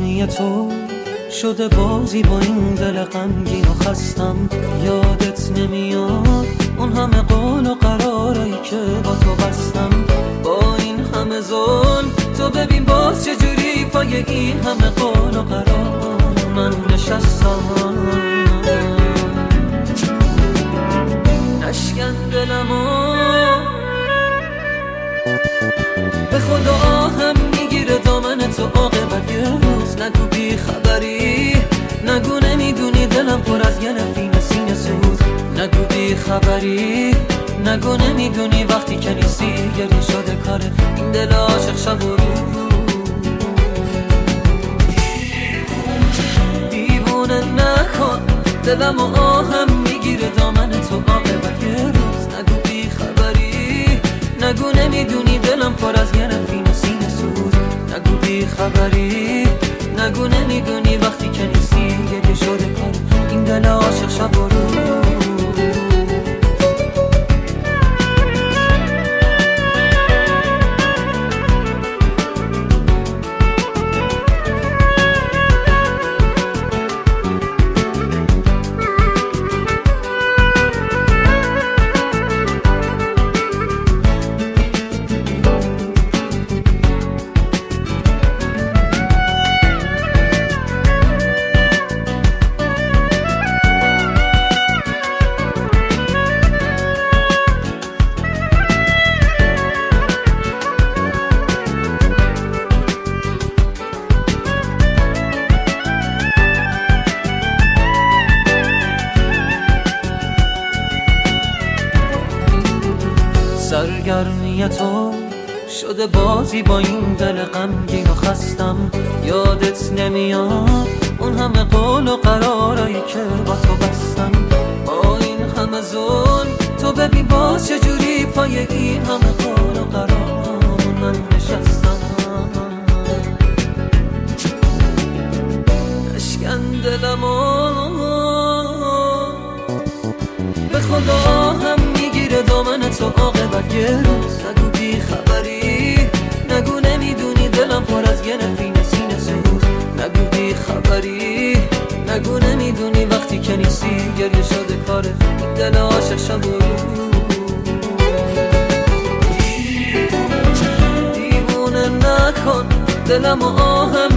سرگرمی تو شده بازی با این دل غمگین و خستم. یادت نمیاد اون همه قول و قرارایی که با تو بستم. با این همه ظلم تو ببین باز چجوری پای این همه قول و قرار من نشستم. نشکن دلمو به خدا آهم میگیره دامن تو عاقبت یه روز. نگو بی خبری، نگو نمیدونی دلم پر از یه نفین سینه سوز. نگو بی خبری، نگو نمیدونی وقتی که نیستی گریه شده کاره این دل عاشق شب و روز. دیوونه نکن دلم و آهم میگیره دامن تو عاقبت یه روز. نگو بی خبری، نگو نمیدونی دلم پر از یه نفین سینه سوز. نگو بی خبری، نگو نمیدونی وقتی که نیستی گریه شده کاره این دل عاشق شب و روز. سرگرمی تو شده بازی با این دل غمگین و خستم. یادت نمیاد اون همه قول و قرارایی که با تو بستم. با این همه ظلم تو ببین باز چجوری پای این همه قول و قرار من نشستم. نشکن دلمو به خدا هم میگیره دامن تو عاقبت یه روز. نگو بی خبری، نگو نمیدونی دلم پر از یه نفین سینه سوز. نگو بی خبری، نگو نمیدونی وقتی که نیستی گریه شده کاره این دل عاشق شب و روز. دیوونه نکن دلم و آهم